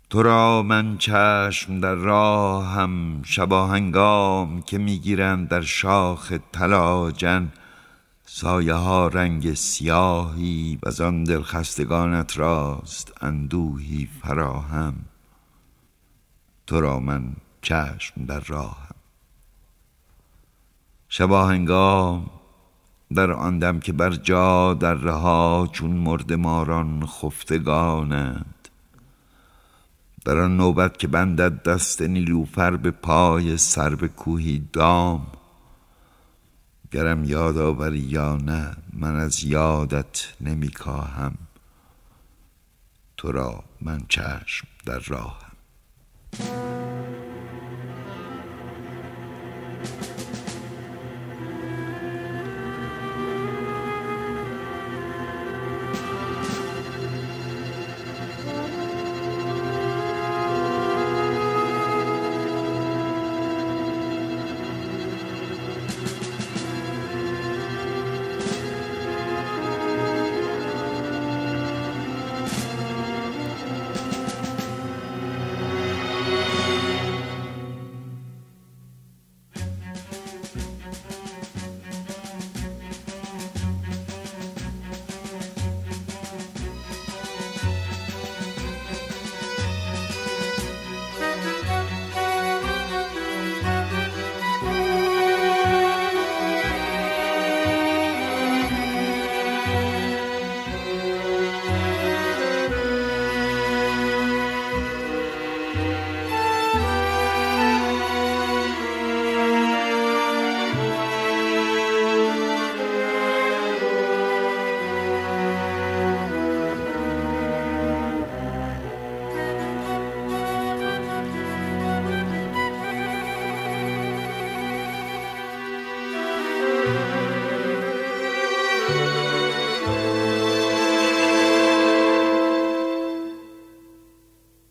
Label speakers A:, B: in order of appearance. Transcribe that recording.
A: تو را من چشم در راهم، شباهنگام که میگیرند در شاخ طلاجن سایه ها رنگ سیاهی، و آن دلخستگانت راست اندوهی فراهم. تو را من چشم در راهم، شباهنگام در آن دم که بر جا در رها چون مردماران خفتگانند، در آن نوبت که بندد دست نیلوفر به پای سرو کوهی دام. گرم یاد آوری یا نه من از یادت نمی کاهم. تو را من چشم در راهم.